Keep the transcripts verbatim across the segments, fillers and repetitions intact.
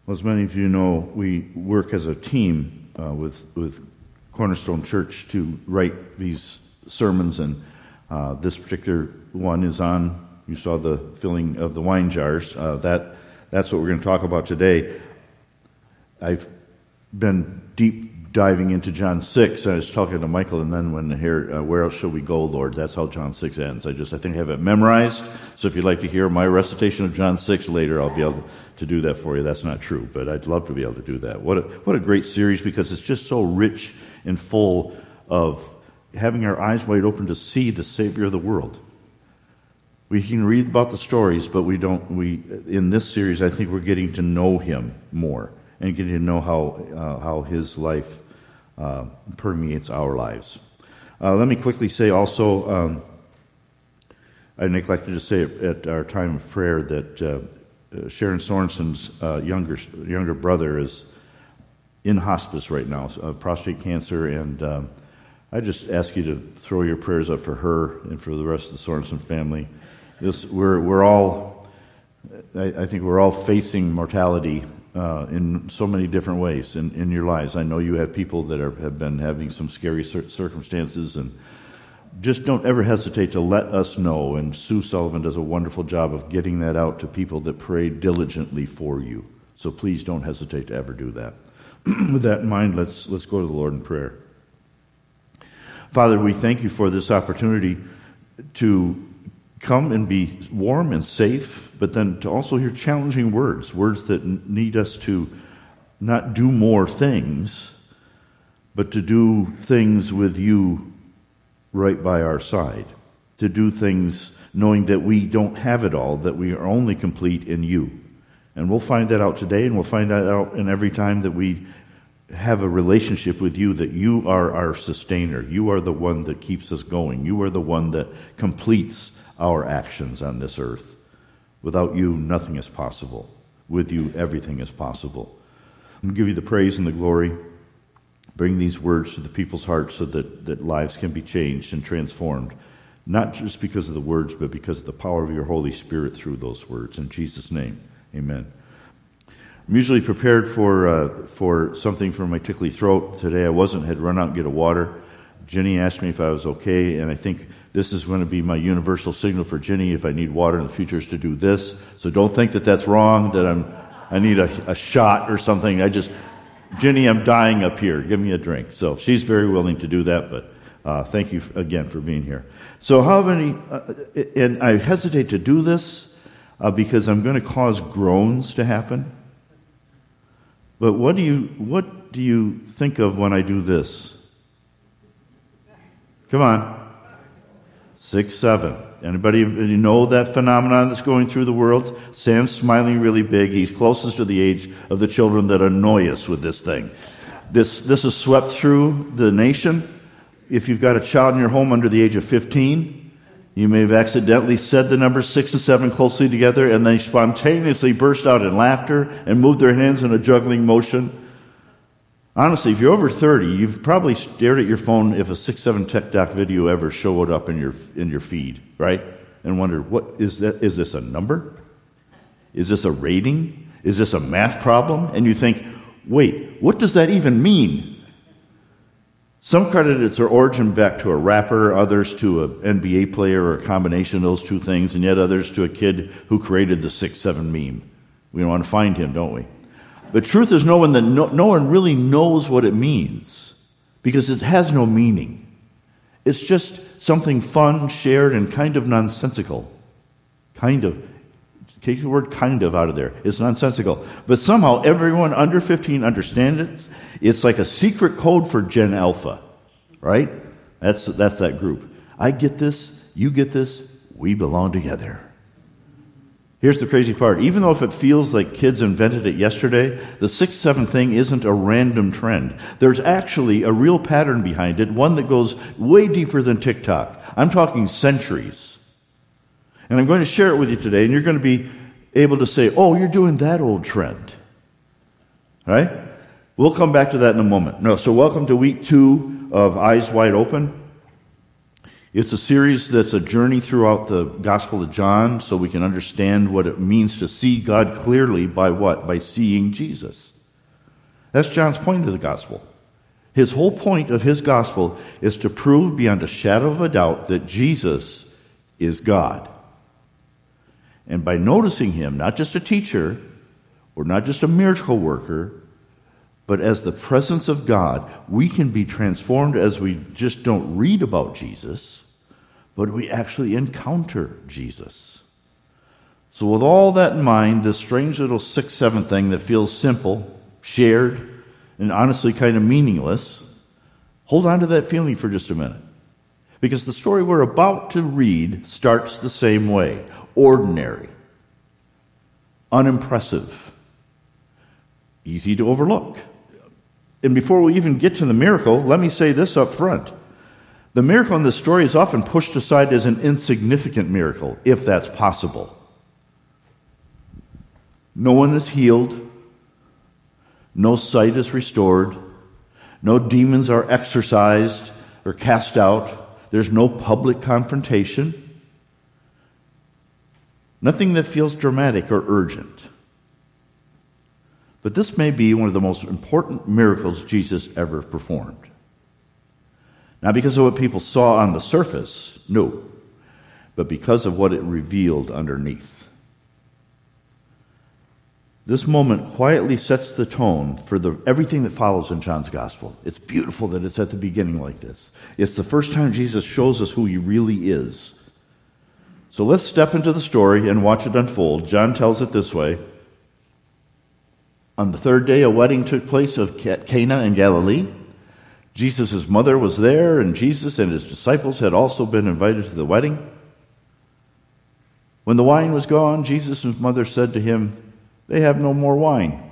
Well, as many of you know, we work as a team uh, with with Cornerstone Church to write these sermons, and uh, this particular one is on, you saw the filling of the wine jars. Uh, that That's what we're going to talk about today. I've been deep diving into John six. I was talking to Michael, and then when here, uh, where else shall we go, Lord? That's how John six ends. I just, I think I have it memorized. So if you'd like to hear my recitation of John six later, I'll be able to do that for you. That's not true, but I'd love to be able to do that. What a, what a great series, because it's just so rich and full of having our eyes wide open to see the Savior of the world. We can read about the stories, but we don't. We in this series, I think we're getting to know Him more and getting to know how uh, how His life uh, permeates our lives. Uh, let me quickly say also, um, I neglected to say at, at our time of prayer that uh, Sharon Sorensen's uh, younger younger brother is in hospice right now, uh, prostate cancer, and um, I just ask you to throw your prayers up for her and for the rest of the Sorensen family. This, we're we're all, I, I think we're all facing mortality uh, in so many different ways in, in your lives. I know you have people that are, have been having some scary cir- circumstances, and just don't ever hesitate to let us know. And Sue Sullivan does a wonderful job of getting that out to people that pray diligently for you. So please don't hesitate to ever do that. With that in mind, let's let's go to the Lord in prayer. Father, we thank you for this opportunity to come and be warm and safe, but then to also hear challenging words, words that need us to not do more things, but to do things with you right by our side, to do things knowing that we don't have it all, that we are only complete in you. And we'll find that out today, and we'll find that out in every time that we have a relationship with you, that you are our sustainer. You are the one that keeps us going. You are the one that completes our actions on this earth. Without you, nothing is possible. With you, everything is possible. We give you the praise and the glory. Bring these words to the people's hearts so that, that lives can be changed and transformed, not just because of the words, but because of the power of your Holy Spirit through those words. In Jesus' name, amen. I'm usually prepared for uh, for something for my tickly throat. Today I wasn't, had run out and get a water. Jenny asked me if I was okay, and I think this is going to be my universal signal for Jenny if I need water in the future is to do this. So don't think that that's wrong, that I'm I need a, a shot or something. I just, Jenny, I'm dying up here. Give me a drink. So she's very willing to do that, but uh, thank you again for being here. So how many, uh, and I hesitate to do this uh, because I'm going to cause groans to happen. But what do you what do you think of when I do this? Come on. Six, seven. Anybody know that phenomenon that's going through the world? Sam's smiling really big. He's closest to the age of the children that annoy us with this thing. This this is swept through the nation. If you've got a child in your home under the age of fifteen, you may have accidentally said the numbers six and seven closely together, and they spontaneously burst out in laughter and moved their hands in a juggling motion. Honestly, if you're over thirty, you've probably stared at your phone if a six seven Tech Doc video ever showed up in your in your feed, right? And wondered, what is that? Is this a number? Is this a rating? Is this a math problem? And you think, wait, what does that even mean? Some credit its origin back to a rapper, others to an N B A player, or a combination of those two things, and yet others to a kid who created the six seven meme. We want to find him, don't we? The truth is, no one that no, no one really knows what it means, because it has no meaning. It's just something fun, shared, and kind of nonsensical. Kind of. Take the word kind of out of there. It's nonsensical. But somehow everyone under fifteen understands it. It's like a secret code for Gen Alpha, right? That's that's that group. I get this, you get this, we belong together. Here's the crazy part. Even though if it feels like kids invented it yesterday, the six seven thing isn't a random trend. There's actually a real pattern behind it, one that goes way deeper than TikTok. I'm talking centuries. And I'm going to share it with you today, and you're going to be able to say, oh, you're doing that old trend. Right? We'll come back to that in a moment. No, so welcome to week two of Eyes Wide Open. It's a series that's a journey throughout the Gospel of John so we can understand what it means to see God clearly by what? By seeing Jesus. That's John's point of the Gospel. His whole point of his Gospel is to prove beyond a shadow of a doubt that Jesus is God. And by noticing him, not just a teacher or not just a miracle worker, but as the presence of God, we can be transformed as we just don't read about Jesus, but we actually encounter Jesus. So with all that in mind, this strange little six seven thing that feels simple, shared, and honestly kind of meaningless, hold on to that feeling for just a minute. Because the story we're about to read starts the same way. Ordinary, unimpressive, easy to overlook. And before we even get to the miracle, let me say this up front. The miracle in this story is often pushed aside as an insignificant miracle, if that's possible. No one is healed. No sight is restored. No demons are exorcised or cast out. There's no public confrontation. Nothing that feels dramatic or urgent. But this may be one of the most important miracles Jesus ever performed. Not because of what people saw on the surface, no, but because of what it revealed underneath. This moment quietly sets the tone for the, everything that follows in John's Gospel. It's beautiful that it's at the beginning like this. It's the first time Jesus shows us who he really is. So let's step into the story and watch it unfold. John tells it this way. On the third day, a wedding took place at Cana in Galilee. Jesus' mother was there, and Jesus and his disciples had also been invited to the wedding. When the wine was gone, Jesus' mother said to him, "They have no more wine."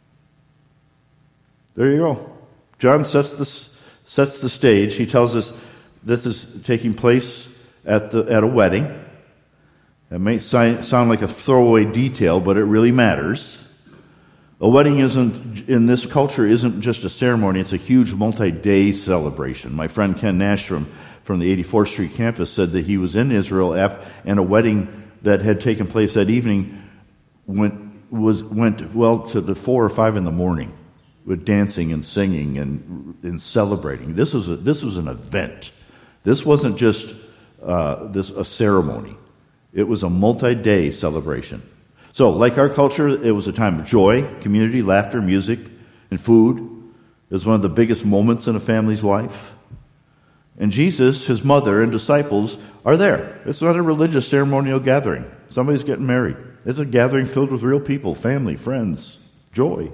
There you go. John sets the, sets the stage. He tells us this is taking place at, the, at a wedding. That may sound like a throwaway detail, but it really matters. A wedding isn't, in this culture, isn't just a ceremony. It's a huge multi-day celebration. My friend Ken Nastrom from the eighty-fourth Street campus said that he was in Israel and a wedding that had taken place that evening went, was, went well to the four or five in the morning with dancing and singing and, and celebrating. This was, a, this was an event. This wasn't just uh, this a ceremony. It was a multi-day celebration. So, like our culture, it was a time of joy, community, laughter, music, and food. It was one of the biggest moments in a family's life. And Jesus, his mother, and disciples are there. It's not a religious ceremonial gathering. Somebody's getting married. It's a gathering filled with real people, family, friends, joy.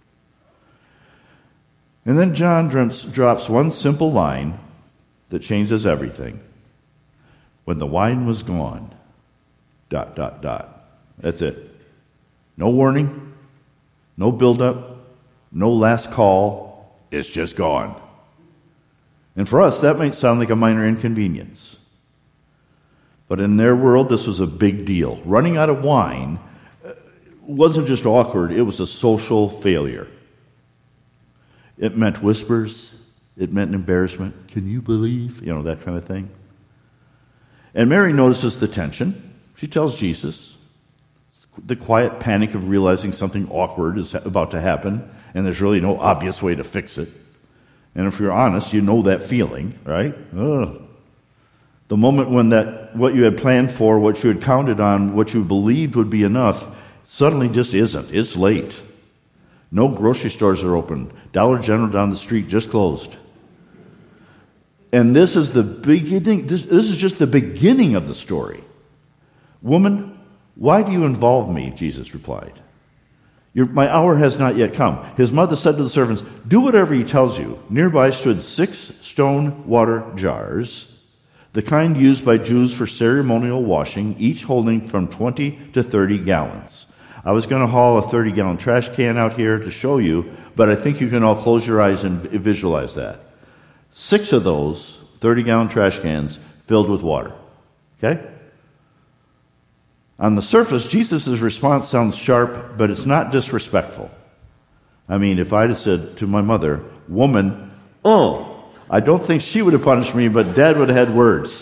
And then John drops one simple line that changes everything. When the wine was gone, dot, dot, dot. That's it. No warning, no build-up, no last call. It's just gone. And for us, that might sound like a minor inconvenience. But in their world, this was a big deal. Running out of wine wasn't just awkward, it was a social failure. It meant whispers. It meant embarrassment. Can you believe? You know, that kind of thing. And Mary notices the tension. She tells Jesus. The quiet panic of realizing something awkward is about to happen, and there's really no obvious way to fix it. And if you're honest, you know that feeling, right? Ugh. The moment when that what you had planned for, what you had counted on, what you believed would be enough, suddenly just isn't. It's late. No grocery stores are open. Dollar General down the street just closed. And this is the beginning. This, this is just the beginning of the story. Woman, why do you involve me? Jesus replied. Your, my hour has not yet come. His mother said to the servants, do whatever he tells you. Nearby stood six stone water jars, the kind used by Jews for ceremonial washing, each holding from twenty to thirty gallons. I was going to haul a thirty-gallon trash can out here to show you, but I think you can all close your eyes and visualize that. Six of those thirty-gallon trash cans filled with water. Okay? On the surface, Jesus' response sounds sharp, but it's not disrespectful. I mean, if I'd have said to my mother, woman, oh, I don't think she would have punished me, but Dad would have had words.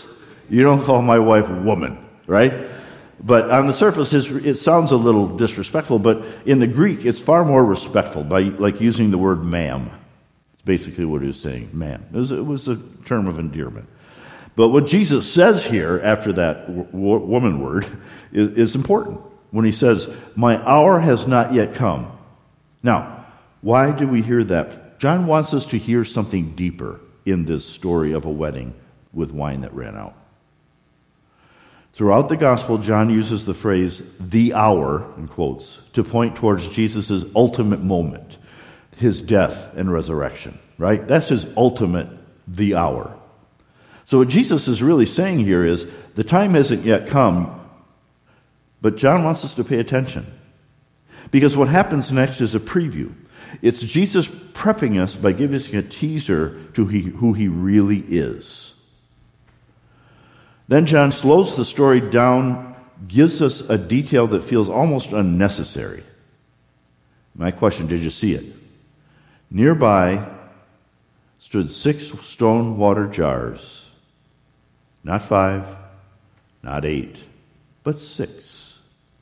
You don't call my wife woman, right? But on the surface, it sounds a little disrespectful, but in the Greek, it's far more respectful, by like using the word ma'am. It's basically what he was saying, ma'am. It was, it was a term of endearment. But what Jesus says here, after that w- woman word, is, is important. When he says, my hour has not yet come. Now, why do we hear that? John wants us to hear something deeper in this story of a wedding with wine that ran out. Throughout the gospel, John uses the phrase, the hour, in quotes, to point towards Jesus' ultimate moment, his death and resurrection, right? That's his ultimate, the hour. So what Jesus is really saying here is, the time hasn't yet come, but John wants us to pay attention. Because what happens next is a preview. It's Jesus prepping us by giving us a teaser to he, who he really is. Then John slows the story down, gives us a detail that feels almost unnecessary. My question, did you see it? Nearby stood six stone water jars. Not five, not eight, but six.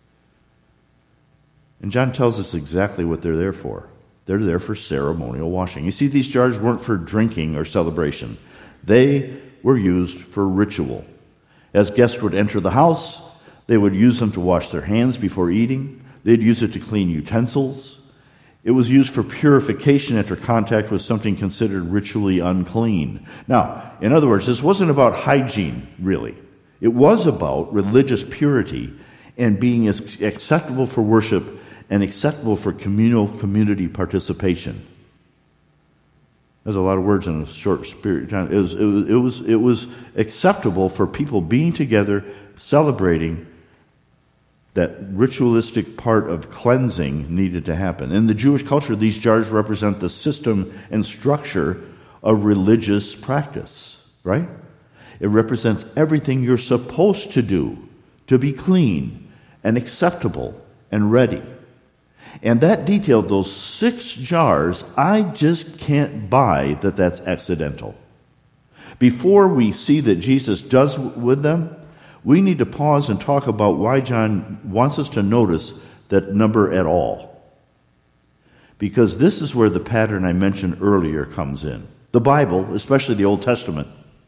And John tells us exactly what they're there for. They're there for ceremonial washing. You see, these jars weren't for drinking or celebration. They were used for ritual. As guests would enter the house, they would use them to wash their hands before eating. They'd use it to clean utensils. It was used for purification after contact with something considered ritually unclean. Now, in other words, this wasn't about hygiene, really. It was about religious purity and being acceptable for worship and acceptable for communal community participation. There's a lot of words in a short period of time. It was, it was, it was, it was acceptable for people being together, celebrating. That ritualistic part of cleansing needed to happen. In the Jewish culture, these jars represent the system and structure of religious practice, right? It represents everything you're supposed to do to be clean and acceptable and ready. And that detail, those six jars, I just can't buy that that's accidental. Before we see that Jesus does with them, we need to pause and talk about why John wants us to notice that number at all. Because this is where the pattern I mentioned earlier comes in. The Bible, especially the Old Testament,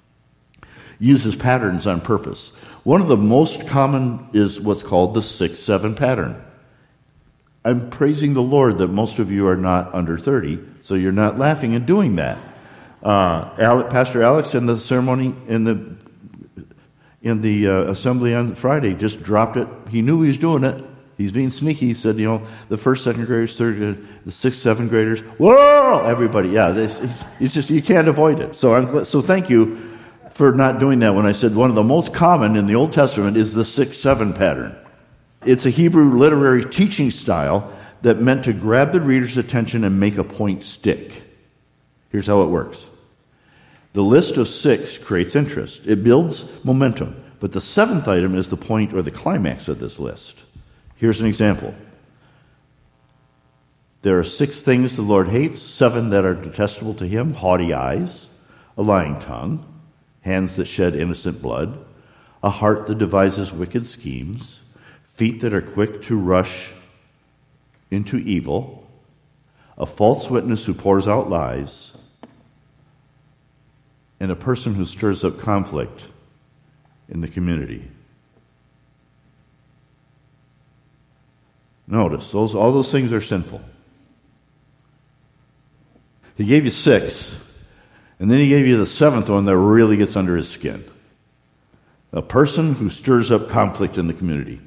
uses patterns on purpose. One of the most common is what's called the six seven pattern. I'm praising the Lord that most of you are not under thirty, so you're not laughing and doing that. Uh, Pastor Alex in the ceremony in the in the uh, assembly on Friday just dropped it. He knew he was doing it. He's being sneaky. He said, you know, the first, second graders, third graders, the sixth, seventh graders. Whoa! Everybody, yeah. This, it's just you can't avoid it. So I'm so thank you for not doing that. When I said one of the most common in the Old Testament is the six seven pattern. It's a Hebrew literary teaching style that meant to grab the reader's attention and make a point stick. Here's how it works. The list of six creates interest. It builds momentum. But the seventh item is the point or the climax of this list. Here's an example. There are six things the Lord hates, seven that are detestable to him: haughty eyes, a lying tongue, hands that shed innocent blood, a heart that devises wicked schemes, feet that are quick to rush into evil, a false witness who pours out lies, and a person who stirs up conflict in the community. Notice, those all those things are sinful. He gave you six, and then he gave you the seventh one that really gets under his skin. A person who stirs up conflict in the community.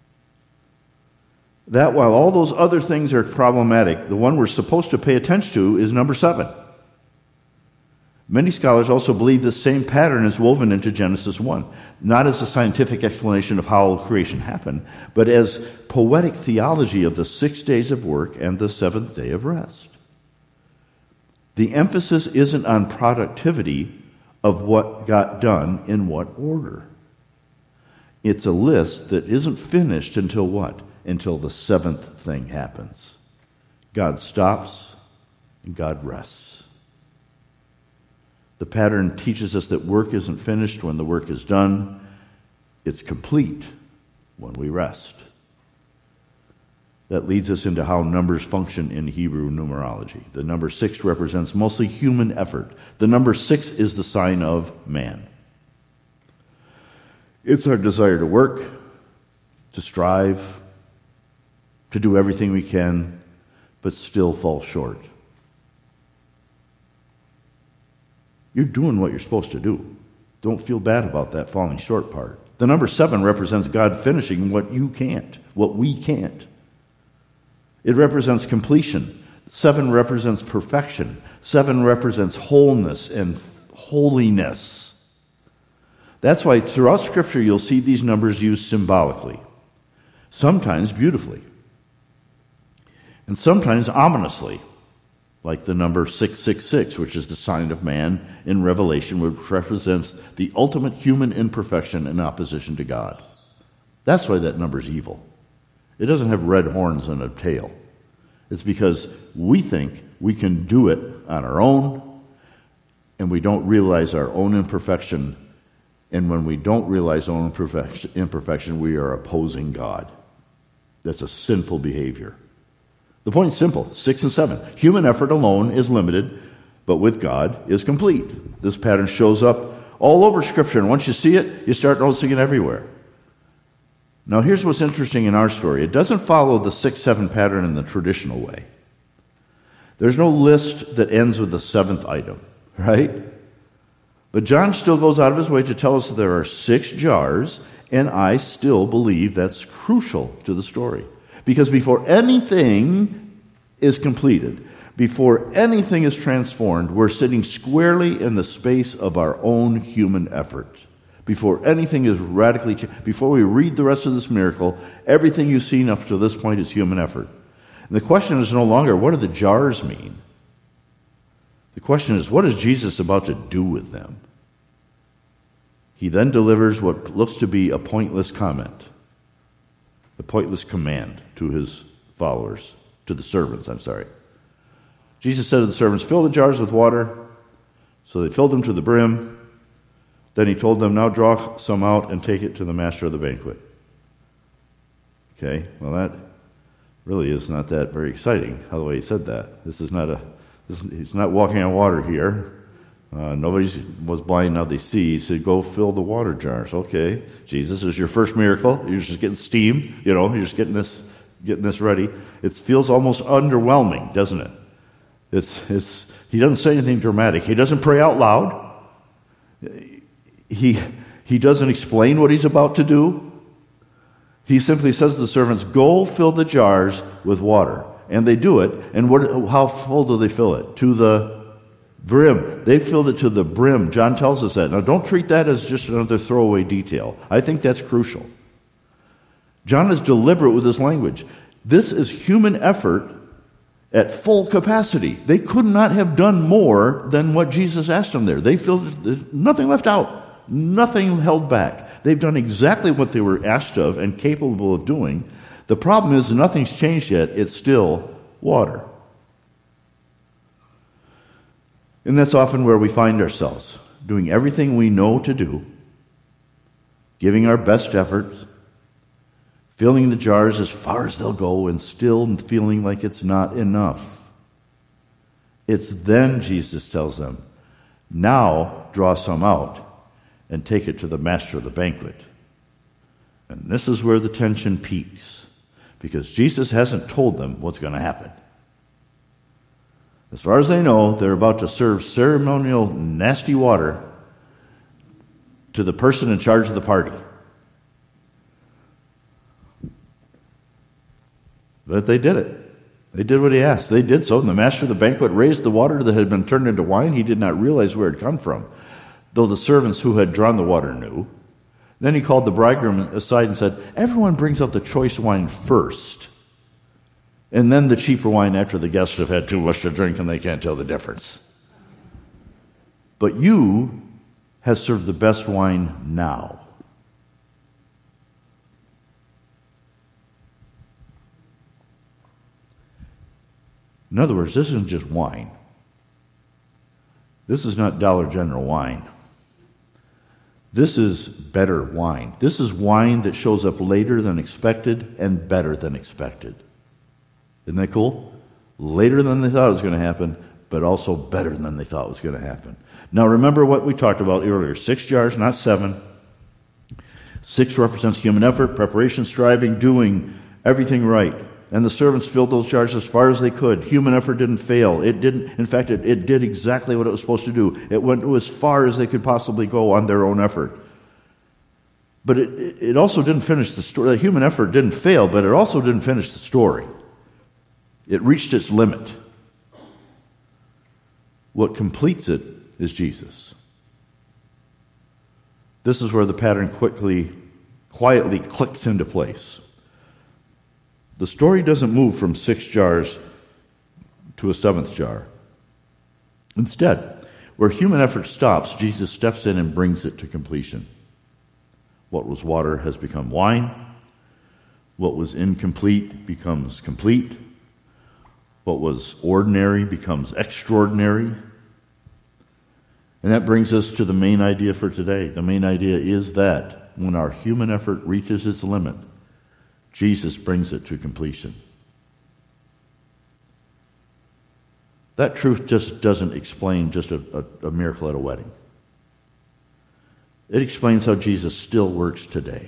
That while all those other things are problematic, the one we're supposed to pay attention to is number seven. Many scholars also believe this same pattern is woven into Genesis one, not as a scientific explanation of how creation happened, but as poetic theology of the six days of work and the seventh day of rest. The emphasis isn't on productivity of what got done in what order. It's a list that isn't finished until what? Until the seventh thing happens. God stops and God rests. The pattern teaches us that work isn't finished when the work is done. It's complete when we rest. That leads us into how numbers function in Hebrew numerology. The number six represents mostly human effort. The number six is the sign of man. It's our desire to work, to strive, to do everything we can, but still fall short. You're doing what you're supposed to do. Don't feel bad about that falling short part. The number seven represents God finishing what you can't, what we can't. It represents completion. Seven represents perfection. Seven represents wholeness and holiness. That's why throughout Scripture you'll see these numbers used symbolically, sometimes beautifully, and sometimes ominously, like the number six six six, which is the sign of man in Revelation, which represents the ultimate human imperfection in opposition to God. That's why that number is evil. It doesn't have red horns and a tail. It's because we think we can do it on our own, and we don't realize our own imperfection. And when we don't realize our own imperfection, imperfection, we are opposing God. That's a sinful behavior. The point is simple, six and seven. Human effort alone is limited, but with God is complete. This pattern shows up all over Scripture, and once you see it, you start noticing it everywhere. Now, here's what's interesting in our story. It doesn't follow the six seven pattern in the traditional way. There's no list that ends with the seventh item, right? But John still goes out of his way to tell us that there are six jars, and I still believe that's crucial to the story. Because before anything is completed, before anything is transformed, we're sitting squarely in the space of our own human effort. Before anything is radically changed, before we read the rest of this miracle, everything you've seen up to this point is human effort. And the question is no longer, what do the jars mean? The question is, what is Jesus about to do with them? He then delivers what looks to be a pointless comment, a pointless command to his followers, to the servants, I'm sorry. Jesus said to the servants, fill the jars with water. So they filled them to the brim. Then he told them, now draw some out and take it to the master of the banquet. Okay, well that really is not that very exciting, how the way he said that. This is not a, this, he's not walking on water here. Uh, nobody was blind, now they see. He said, go fill the water jars. Okay, Jesus, is your first miracle. You're just getting steam, you know, you're just getting this getting this ready. It feels almost underwhelming, doesn't it? It's it's he doesn't say anything dramatic. He doesn't pray out loud. He, he doesn't explain what he's about to do. He simply says to the servants, go fill the jars with water. And they do it. And what, how full do they fill it? To the brim. They filled it to the brim. John tells us that. Now, don't treat that as just another throwaway detail. I think that's crucial. John is deliberate with his language. This is human effort at full capacity. They could not have done more than what Jesus asked them there. They filled it, nothing left out. Nothing held back. They've done exactly what they were asked of and capable of doing. The problem is nothing's changed yet. It's still water. And that's often where we find ourselves, doing everything we know to do, giving our best efforts, filling the jars as far as they'll go, and still feeling like it's not enough. It's then, Jesus tells them, now draw some out and take it to the master of the banquet. And this is where the tension peaks, because Jesus hasn't told them what's going to happen. As far as they know, they're about to serve ceremonial nasty water to the person in charge of the party. But they did it. They did what he asked. They did so, and the master of the banquet raised the water that had been turned into wine. He did not realize where it had come from, though the servants who had drawn the water knew. Then he called the bridegroom aside and said, everyone brings out the choice wine first, and then the cheaper wine after the guests have had too much to drink and they can't tell the difference. But you have served the best wine now. In other words, this isn't just wine. This is not Dollar General wine. This is better wine. This is wine that shows up later than expected and better than expected. Isn't that cool? Later than they thought it was going to happen, but also better than they thought was going to happen. Now remember what we talked about earlier. Six jars, not seven. Six represents human effort, preparation, striving, doing everything right. And the servants filled those jars as far as they could. Human effort didn't fail. It didn't. In fact, it, it did exactly what it was supposed to do. It went as far as they could possibly go on their own effort. But it, it also didn't finish the story. The human effort didn't fail, but it also didn't finish the story. It reached its limit. What completes it is Jesus. This is where the pattern quickly, quietly clicks into place. The story doesn't move from six jars to a seventh jar. Instead, where human effort stops, Jesus steps in and brings it to completion. What was water has become wine. What was incomplete becomes complete. What was ordinary becomes extraordinary. And that brings us to the main idea for today. The main idea is that when our human effort reaches its limit, Jesus brings it to completion. That truth just doesn't explain just a, a, a miracle at a wedding. It explains how Jesus still works today.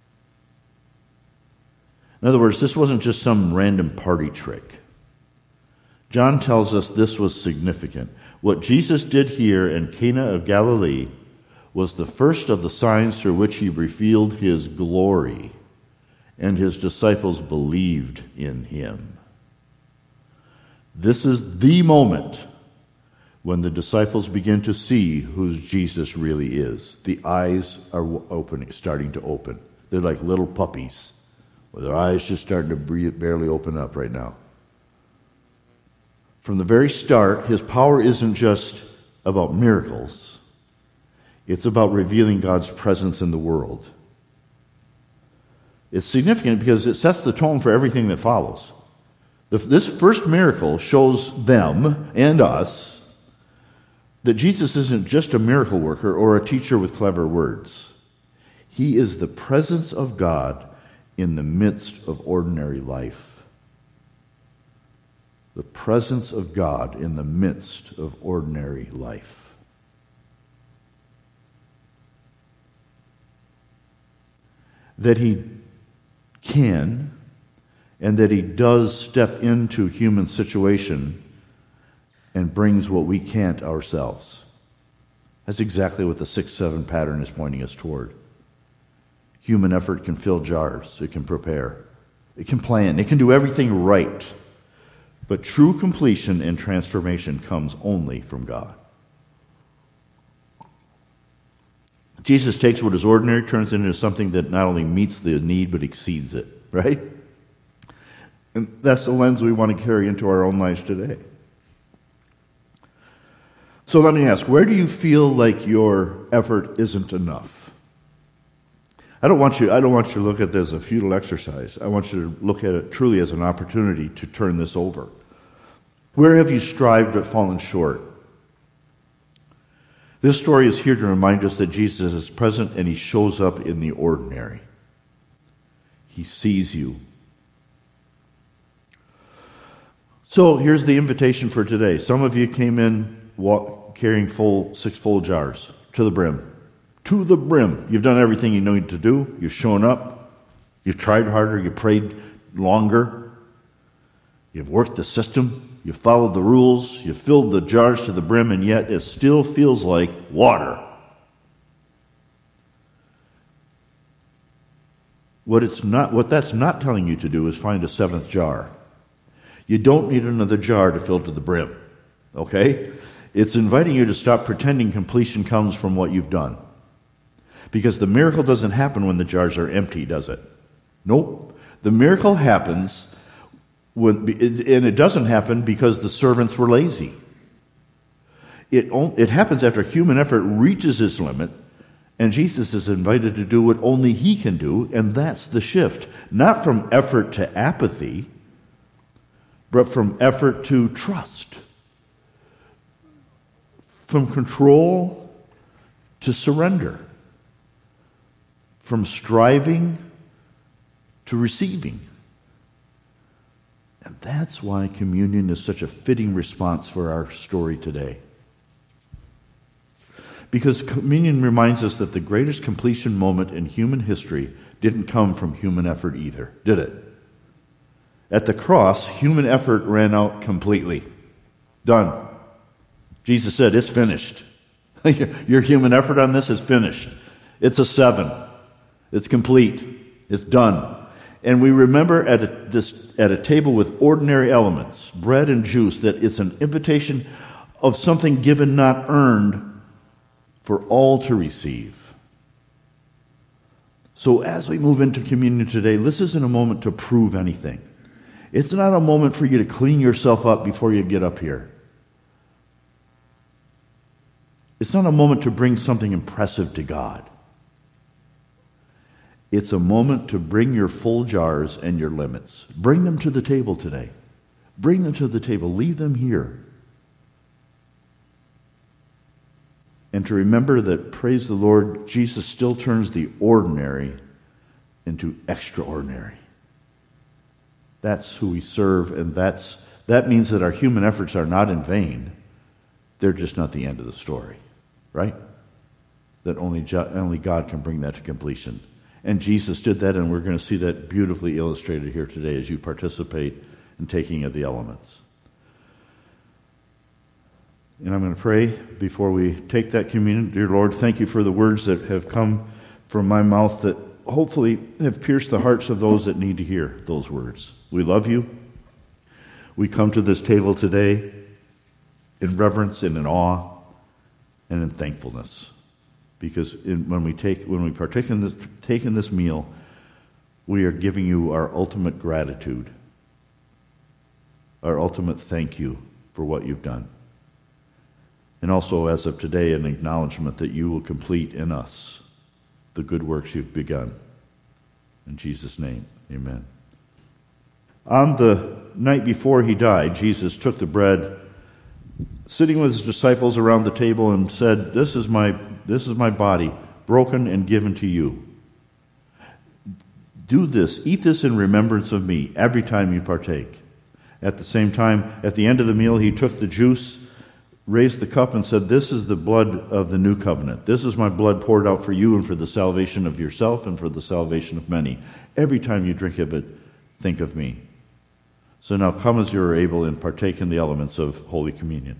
In other words, this wasn't just some random party trick. John tells us this was significant. What Jesus did here in Cana of Galilee was the first of the signs through which he revealed his glory, and his disciples believed in him. This is the moment when the disciples begin to see who Jesus really is. The eyes are opening, starting to open. They're like little puppies, with their eyes just starting to breathe, barely open up right now. From the very start, his power isn't just about miracles. It's about revealing God's presence in the world. It's significant because it sets the tone for everything that follows. This first miracle shows them and us that Jesus isn't just a miracle worker or a teacher with clever words. He is the presence of God in the midst of ordinary life. The presence of God in the midst of ordinary life. That he can, and that he does step into human situation and brings what we can't ourselves. That's exactly what the six seven pattern is pointing us toward. Human effort can fill jars. It can prepare. It can plan. It can do everything right. But true completion and transformation comes only from God. Jesus takes what is ordinary, turns it into something that not only meets the need, but exceeds it, right? And that's the lens we want to carry into our own lives today. So let me ask, where do you feel like your effort isn't enough? I don't want you, I don't want you to look at this as a futile exercise. I want you to look at it truly as an opportunity to turn this over. Where have you strived but fallen short? This story is here to remind us that Jesus is present and he shows up in the ordinary. He sees you. So here's the invitation for today. Some of you came in walk, carrying full six full jars to the brim. To the brim. You've done everything you need to do. You've shown up. You've tried harder. You prayed longer. You've worked the system. You've followed the rules. You've filled the jars to the brim, and yet it still feels like water. What it's not, what that's not telling you to do is find a seventh jar. You don't need another jar to fill to the brim. Okay? It's inviting you to stop pretending completion comes from what you've done. Because the miracle doesn't happen when the jars are empty, does it? Nope. The miracle happens when, and it doesn't happen because the servants were lazy. It, it happens after human effort reaches its limit, and Jesus is invited to do what only he can do, and that's the shift. Not from effort to apathy, but from effort to trust. from control to surrender, from striving to receiving. And that's why communion is such a fitting response for our story today. Because communion reminds us that the greatest completion moment in human history didn't come from human effort either, did it? At the cross, human effort ran out completely. Done. Jesus said, it's finished. Your human effort on this is finished. It's a seven. It's complete. It's done. And we remember at a, this, at a table with ordinary elements, bread and juice, that it's an invitation of something given, not earned, for all to receive. So as we move into communion today, this isn't a moment to prove anything. It's not a moment for you to clean yourself up before you get up here. It's not a moment to bring something impressive to God. It's a moment to bring your full jars and your limits. Bring them to the table today. Bring them to the table. Leave them here. And to remember that, praise the Lord, Jesus still turns the ordinary into extraordinary. That's who we serve, and that's that means that our human efforts are not in vain. They're just not the end of the story, right? That only, only God can bring that to completion. And Jesus did that, and we're going to see that beautifully illustrated here today as you participate in taking of the elements. And I'm going to pray before we take that communion. Dear Lord, thank you for the words that have come from my mouth that hopefully have pierced the hearts of those that need to hear those words. We love you. We come to this table today in reverence and in awe and in thankfulness. Because in, when we take, when we partake in this, take in this meal, we are giving you our ultimate gratitude, our ultimate thank you for what you've done. And also, as of today, an acknowledgement that you will complete in us the good works you've begun. In Jesus' name, amen. On the night before he died, Jesus took the bread, sitting with his disciples around the table, and said, This is my This is my body, broken and given to you. Do this, eat this in remembrance of me every time you partake. At the same time, at the end of the meal, he took the juice, raised the cup, and said, This is the blood of the new covenant. This is my blood poured out for you and for the salvation of yourself and for the salvation of many. Every time you drink of it, think of me. So now come as you are able and partake in the elements of Holy Communion.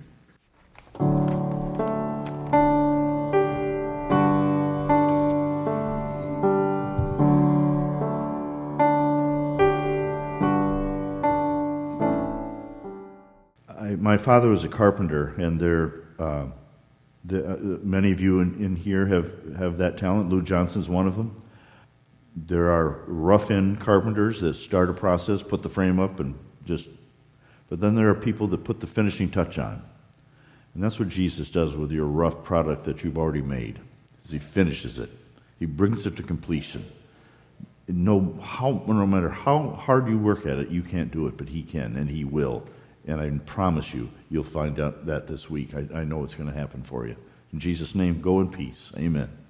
My father was a carpenter, and there, uh, the, uh, many of you in, in here have, have that talent. Lou Johnson's one of them. There are rough-end carpenters that start a process, put the frame up, and just... But then there are people that put the finishing touch on. And that's what Jesus does with your rough product that you've already made, is he finishes it. He brings it to completion. No, how, no matter how hard you work at it, you can't do it, but he can, and he will. And I promise you, you'll find out that this week. I, I know it's going to happen for you. In Jesus' name, go in peace. Amen.